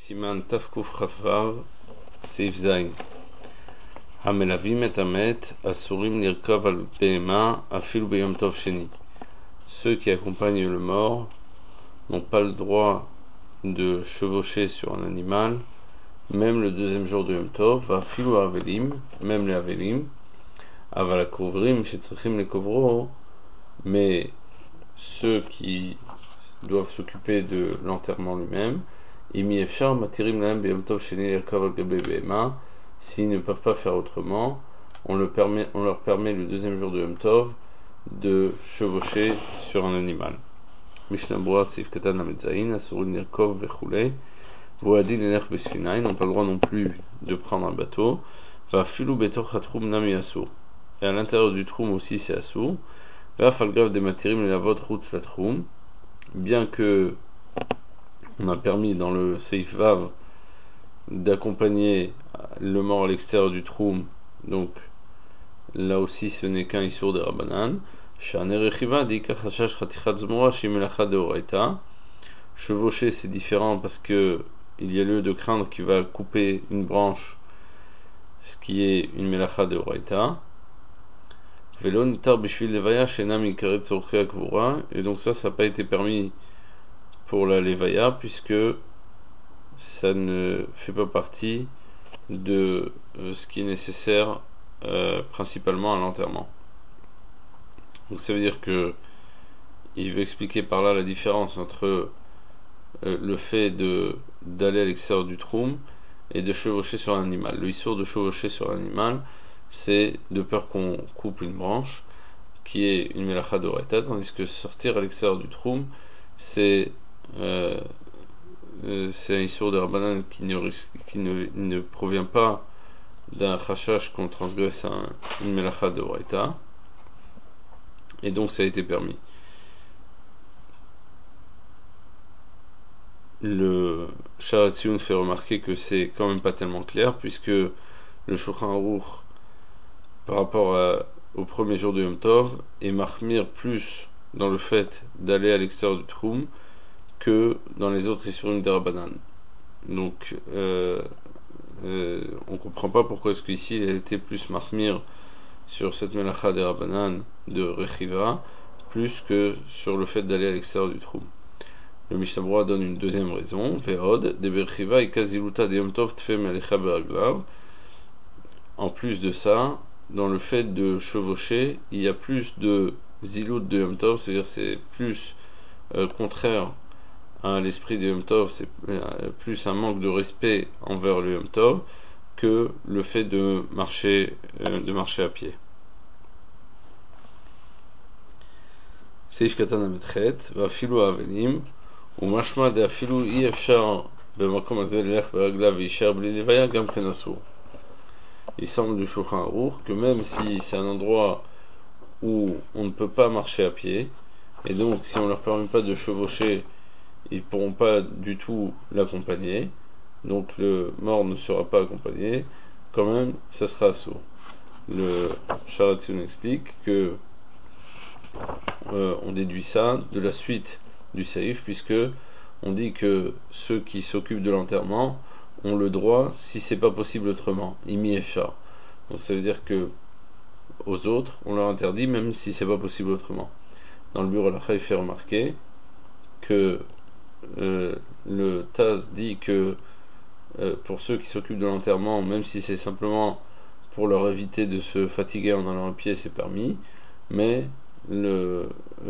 Siman Tafkuf Chafvav Seif Zain Hamelavim et Amet Asurim Lirkav al Behema Afil Beyom Tov Sheni. Ceux qui accompagnent le mort n'ont pas le droit de chevaucher sur un animal, même le deuxième jour de Yom Tov, Afil ou Avelim, même les Avelim, Avala Kovrim, Shetzrichim les Kovro, mais ceux qui doivent s'occuper de l'enterrement lui-même, Imi Efshar Matirim Lahem Beyom Tov Sheni Lirkav al Gabe Behema, s'ils ne peuvent pas faire autrement, on leur permet le deuxième jour de Yom Tov de chevaucher sur un animal. Mishnah Berurah Seif Katan Lamed Zayin Asurin Lirkov Vechulei Voadin Elech Besfina, ils n'ont pas le droit non plus de prendre un bateau. Va Filou Betor Hatrum Nami Asur, et à l'intérieur du Troum aussi c'est Asur. Va Falgav de Matirim Lavot Routz Latrum, bien que on a permis dans le Seif Vav d'accompagner le mort à l'extérieur du Troum, donc là aussi ce n'est qu'un Issour de Rabbanan. Chevaucher c'est différent parce que il y a lieu de craindre qu'il va couper une branche, ce qui est une melacha de Oraita. Et donc ça n'a pas été permis pour la levaya puisque ça ne fait pas partie de ce qui est nécessaire principalement à l'enterrement. Donc ça veut dire que il veut expliquer par là la différence entre le fait d'aller à l'extérieur du troum et de chevaucher sur un animal. Le issour de chevaucher sur un animal, c'est de peur qu'on coupe une branche, qui est une melacha d'oraita, tandis que sortir à l'extérieur du troum, c'est un issour de Rabbanan qui ne provient pas d'un chashash qu'on transgresse une melacha d'oraita, et donc ça a été permis. Le Sharatzion fait remarquer que c'est quand même pas tellement clair, puisque le Shulchan Aruch, par rapport au premier jour de Yom Tov, est mahmir plus dans le fait d'aller à l'extérieur du Troum que dans les autres Issurim de Rabbanan. Donc on comprend pas pourquoi est-ce qu'ici il a été plus mahmir sur cette melacha de Rabbanan de Rechiva plus que sur le fait d'aller à l'extérieur du Troum. Le Mishnah Berurah donne une deuxième raison. Ve'od de Berchiva et Kaziluta de Yom Tov tfe melecha be'aglav. En plus de ça, dans le fait de chevaucher, il y a plus de zilut de Yom Tov, c'est-à-dire c'est plus contraire à l'esprit de Yom Tov, c'est plus un manque de respect envers le Yom Tov que le fait de marcher à pied. Seif Katan Ametchet, va filou avelim. Il semble du Shulchan Aruch que même si c'est un endroit où on ne peut pas marcher à pied, et donc si on ne leur permet pas de chevaucher, ils ne pourront pas du tout l'accompagner, donc le mort ne sera pas accompagné, quand même ça sera assourd. Le Sharatzion explique que on déduit ça de la suite du Seif, puisque on dit que ceux qui s'occupent de l'enterrement ont le droit si c'est pas possible autrement, imi efshar. Donc ça veut dire que aux autres on leur interdit même si c'est pas possible autrement. Dans le bureau Halacha il fait remarquer que le Taz dit que pour ceux qui s'occupent de l'enterrement, même si c'est simplement pour leur éviter de se fatiguer en allant à pied, c'est permis, mais le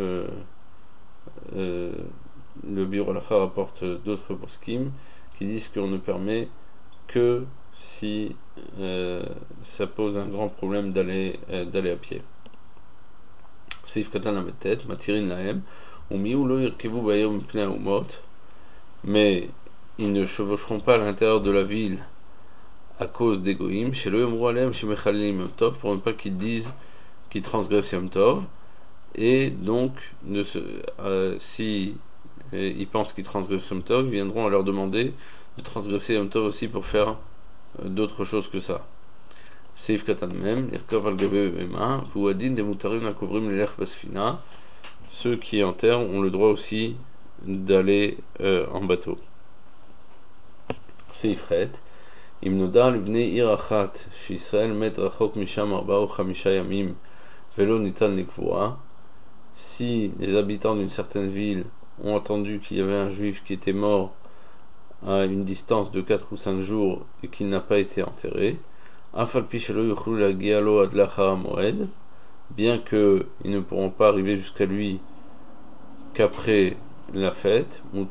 bureau Halacha rapporte d'autres poskim qui disent qu'on ne permet que si ça pose un grand problème d'aller à pied. Seif Katan Lamed Tet Matirin Lahem Umiu lo yirkevu bayom mipnei haumot, mais ils ne chevaucheront pas à l'intérieur de la ville à cause des goïms, shelo yomru aleim shemechallim Yom Tov, pour ne pas qu'ils disent qu'ils transgressent Yom Tov, et donc si ils pensent qu'ils transgressent Yom Tov, ils viendront à leur demander de transgresser Yom Tov aussi pour faire d'autres choses que ça. Seif Katan Mem, Lirkav al Gabe Behema, Vuadin de Mutarim Akovrim Lelech Basfina, ceux qui enterrent ont le droit aussi d'aller en bateau. Seifret. אם נודע לבני עיר אחת שישראל מת רחוק משם 4 ou 5 ימים ולא ניתן לקבורה, si les habitants d'une certaine ville ont entendu qu'il y avait un juif qui était mort à une distance de 4 ou 5 jours et qu'il n'a pas été enterré, bien qu'ils ne pourront pas arriver jusqu'à lui qu'après la fête, on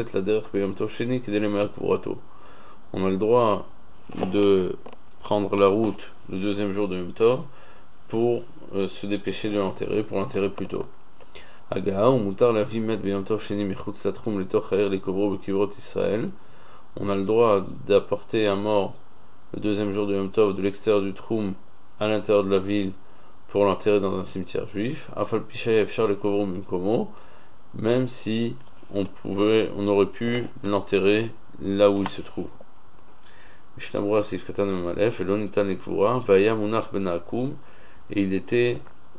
a le droit de prendre la route le deuxième jour de Yom Tov pour se dépêcher de l'enterrer, pour l'enterrer plus tôt. On a le droit d'apporter un mort le deuxième jour de Yom Tov de l'extérieur du Troum à l'intérieur de la ville pour l'enterrer dans un cimetière juif, même si on aurait pu l'enterrer là où il se trouve. Et il était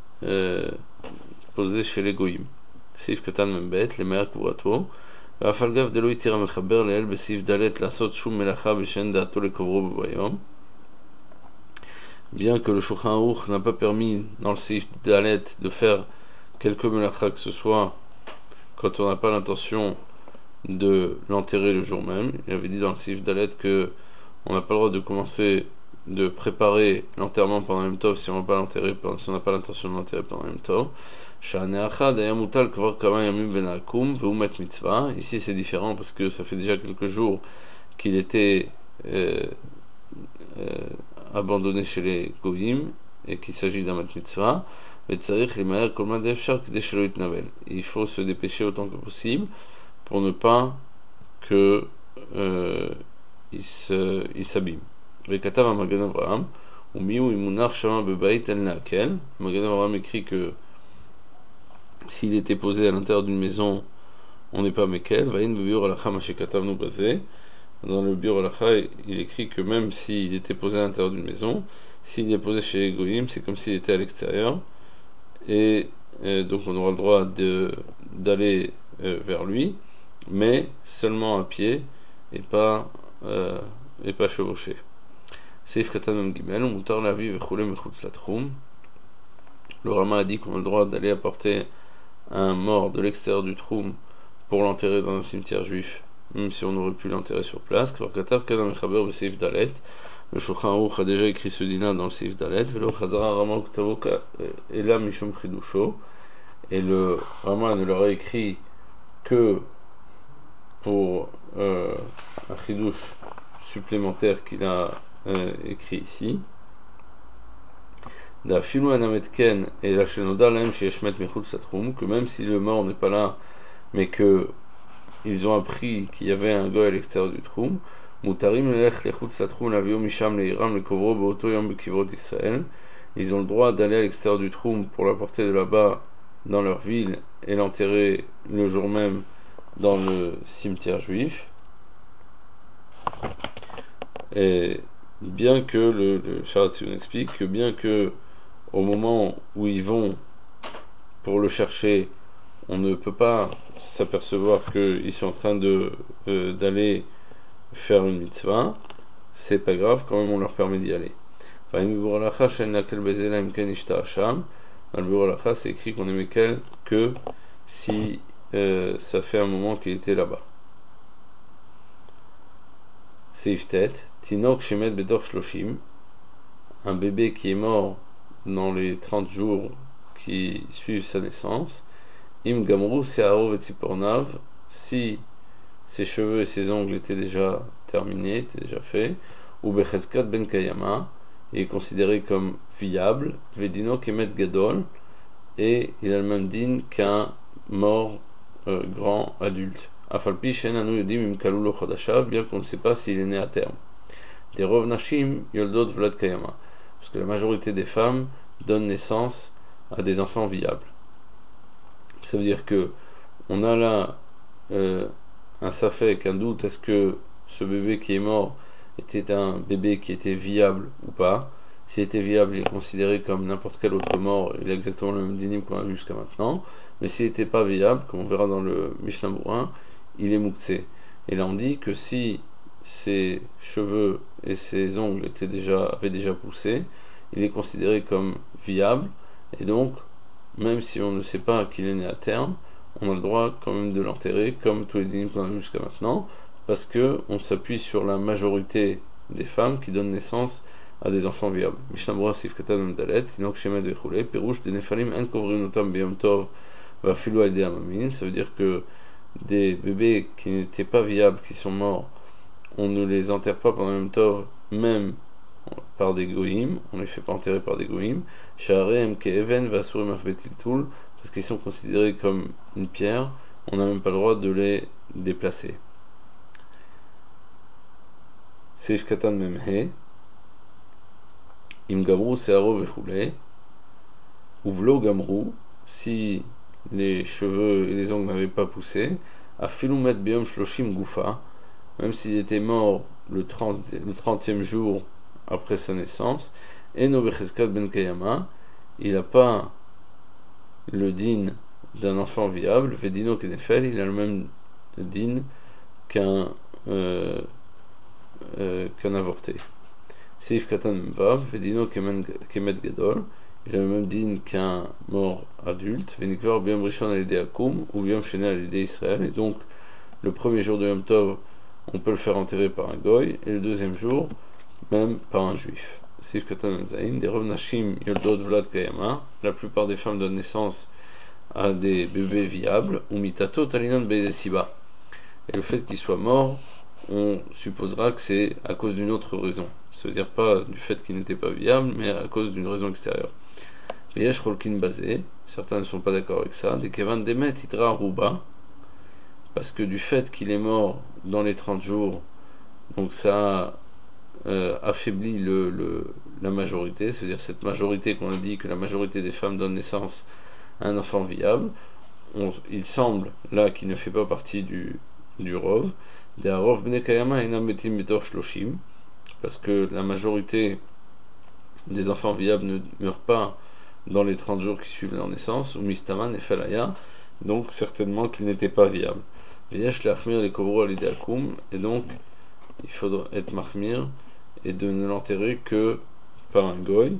posé chez les Goïm. סעיף קטן מב' למאר קבורתו, ואף על גב דלא התיר המחבר לאל בסעיף ד' לעשות שום מלאכה בשן דעתו לקברו ביום. Bien que le Shulchan Aruch n'a pas permis dans le Seif Dalet de faire quelque melacha que ce soit quand on n'a pas l'intention de l'enterrer le jour même, il avait dit dans le Seif Dalet que on n'a pas le droit de commencer de préparer l'enterrement pendant Yom Tov si on n'a pas l'intention de l'enterrer pendant Yom Tov. Ici c'est différent parce que ça fait déjà quelques jours qu'il était abandonné chez les Goïm et qu'il s'agit d'un mat mitzvah. Il faut se dépêcher autant que possible pour ne pas que il s'abîme. Magen Avraham écrit que s'il était posé à l'intérieur d'une maison, on n'est pas mekel. Dans le Biur Halacha, il écrit que même s'il était posé à l'intérieur d'une maison, s'il est posé chez les Goïm, c'est comme s'il était à l'extérieur. Et donc on aura le droit d'aller vers lui, mais seulement à pied et pas chevauché. Seif Katan Mem Gimel, Mutar Lavi Vechule Mechutz Latchum. Le Rama a dit qu'on a le droit d'aller apporter un mort de l'extérieur du Troum pour l'enterrer dans un cimetière juif, même si on aurait pu l'enterrer sur place. Le Shulchan Aruch a déjà écrit ce dîner dans le Seif Dalet, et le Rama ne l'aura écrit que pour un chidouche supplémentaire qu'il a écrit ici. Que même si le mort n'est pas là, mais que ils ont appris qu'il y avait un goy à l'extérieur du Troum, ils ont le droit d'aller à l'extérieur du Troum pour l'apporter de là-bas dans leur ville et l'enterrer le jour même dans le cimetière juif. Et bien que le Sharatzion explique que bien que au moment où ils vont pour le chercher, on ne peut pas s'apercevoir qu'ils sont en train d'aller faire une mitzvah, c'est pas grave, quand même on leur permet d'y aller. Dans le Biur Halacha, c'est écrit qu'on est mekel que si ça fait un moment qu'il était là-bas. Seif Tet, Tinok Shemet Bedor Shloshim, un bébé qui est mort dans les 30 jours qui suivent sa naissance, Im Gamru Se'aro Vetzipornav, si ses cheveux et ses ongles étaient déjà terminés, étaient déjà faits, ou Becheskat Ben Kayama, il est considéré comme viable, Vedino Kemet Gadol, et il a le même din qu'un mort grand adulte. Afalpi Shen Anu Yodim Im Kalulo Chodashav, bien qu'on ne sait pas s'il est né à terme. Des Rov Nashim Yoldot Vlad Kayama, parce que la majorité des femmes donnent naissance à des enfants viables. Ça veut dire que on a là un safek, un doute, est-ce que ce bébé qui est mort était un bébé qui était viable ou pas. S'il était viable, il est considéré comme n'importe quel autre mort, il a exactement le même dinim qu'on a vu jusqu'à maintenant. Mais s'il n'était pas viable, comme on verra dans le Mishnah Bourrin, il est mouktsé. Et là on dit que si ses cheveux et ses ongles avaient déjà poussé, il est considéré comme viable, et donc, même si on ne sait pas qu'il est né à terme, on a le droit quand même de l'enterrer, comme tous les dîmes qu'on a vu jusqu'à maintenant, parce que on s'appuie sur la majorité des femmes qui donnent naissance à des enfants viables. Mishnah Berurah Sif Katan Dalet, Tinok Shemet Vechule, Perush de Nefalim En Kovrin Otam Biyom Tov Vafilu Aidei Amamin, ça veut dire que des bébés qui n'étaient pas viables, qui sont morts, on ne les enterre pas pendant le Yom Tov, même par des goïms, on ne les fait pas enterrer par des goïms, Sha'arem Ke'even Vasurim Afbetiltul, parce qu'ils sont considérés comme une pierre, on n'a même pas le droit de les déplacer. Seif Katan Memhe, Im Gamru Se'aro Vechule, Uvlo Gamru, si les cheveux et les ongles n'avaient pas poussé, Afilumet Beyom Shloshim Gufa, même s'il était mort le 30e jour après sa naissance, et Nobecheskat Ben Kayama, il n'a pas le din d'un enfant viable, Vedino Kenefel, il a le même din qu'un avorté. Seif Katan Vav, Vedino Kemet Gadol, il a le même din qu'un mort adulte, Venikvar Biom Rishon Alidei Akum, ou Biom Sheni Alidei Israël, et donc le premier jour de Yom Tov, on peut le faire enterrer par un goy, et le deuxième jour, même par un juif. Sif Katan Zain, des Rov Nashim Yoldot Vlad Kayama, la plupart des femmes donnent naissance à des bébés viables, ou Mitato Talinon Bezesiba. Et le fait qu'il soit mort, on supposera que c'est à cause d'une autre raison. Ça veut dire pas du fait qu'il n'était pas viable, mais à cause d'une raison extérieure. Veyesh Rolkin Bazé, certains ne sont pas d'accord avec ça, des Kevan Demet Itra Ruba, parce que du fait qu'il est mort dans les 30 jours, donc ça affaiblit la majorité, c'est-à-dire cette majorité qu'on a dit que la majorité des femmes donnent naissance à un enfant viable, il semble là qu'il ne fait pas partie du Rov, des Rov Bnei Kayama Enam Metim Betor Shloshim, parce que la majorité des enfants viables ne meurent pas dans les 30 jours qui suivent leur naissance, ou Mistaman et Falaya, donc certainement qu'il n'était pas viable. Veyesh l'achmir les kovro alidei akum, et donc il faudra être mahmir et de ne l'enterrer que par un goy.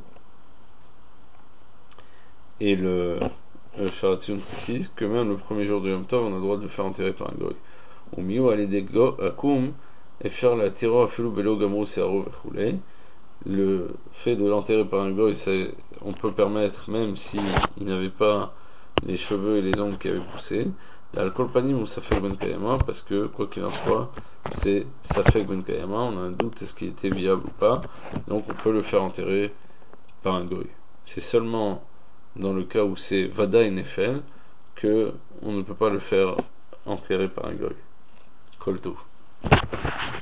Et le Sharatzion précise que même le premier jour de Yom Tov, on a le droit de le faire enterrer par un goy. Au miu alidei akum, efshar la tiro afilu belo gamru se'aro vechule. Le fait de l'enterrer par un goy, on peut permettre même s'il n'avait pas les cheveux et les ongles qui avaient poussé. L'alcool panim ou safek ben kayama, parce que quoi qu'il en soit, c'est safek ben kayama, on a un doute est-ce qu'il était viable ou pas, donc on peut le faire enterrer par un goy. C'est seulement dans le cas où c'est vada et nefel que on ne peut pas le faire enterrer par un goy. Kolto.